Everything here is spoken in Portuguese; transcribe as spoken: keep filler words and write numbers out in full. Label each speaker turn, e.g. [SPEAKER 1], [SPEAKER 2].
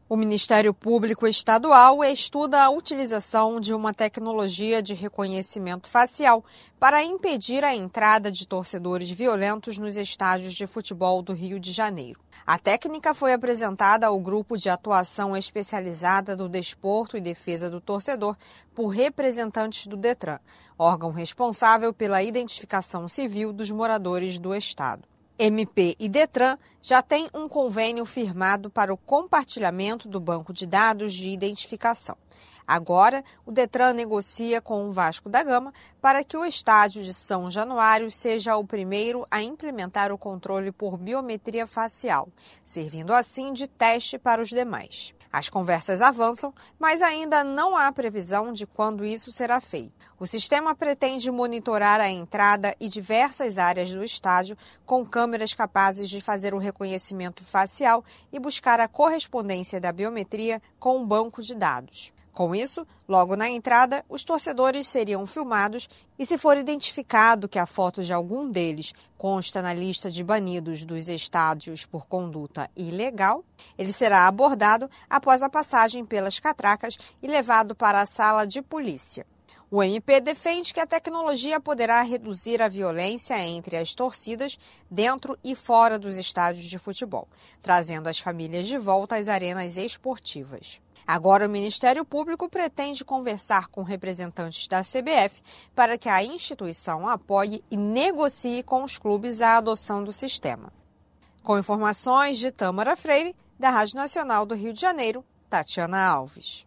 [SPEAKER 1] O Ministério Público Estadual estuda a utilização de uma tecnologia de reconhecimento facial para impedir a entrada de torcedores violentos nos estádios de futebol do Rio de Janeiro. A técnica foi apresentada ao Grupo de Atuação Especializada do Desporto e Defesa do Torcedor por representantes do Detran, órgão responsável pela identificação civil dos moradores do estado. M P e Detran já têm um convênio firmado para o compartilhamento do banco de dados de identificação. Agora, o Detran negocia com o Vasco da Gama para que o estádio de São Januário seja o primeiro a implementar o controle por biometria facial, servindo assim de teste para os demais. As conversas avançam, mas ainda não há previsão de quando isso será feito. O sistema pretende monitorar a entrada e diversas áreas do estádio com câmeras capazes de fazer o reconhecimento facial e buscar a correspondência da biometria com um banco de dados. Com isso, logo na entrada, os torcedores seriam filmados e, se for identificado que a foto de algum deles consta na lista de banidos dos estádios por conduta ilegal, ele será abordado após a passagem pelas catracas e levado para a sala de polícia. O M P defende que a tecnologia poderá reduzir a violência entre as torcidas dentro e fora dos estádios de futebol, trazendo as famílias de volta às arenas esportivas. Agora, o Ministério Público pretende conversar com representantes da C B F para que a instituição apoie e negocie com os clubes a adoção do sistema. Com informações de Tâmara Freire, da Rádio Nacional do Rio de Janeiro, Tatiana Alves.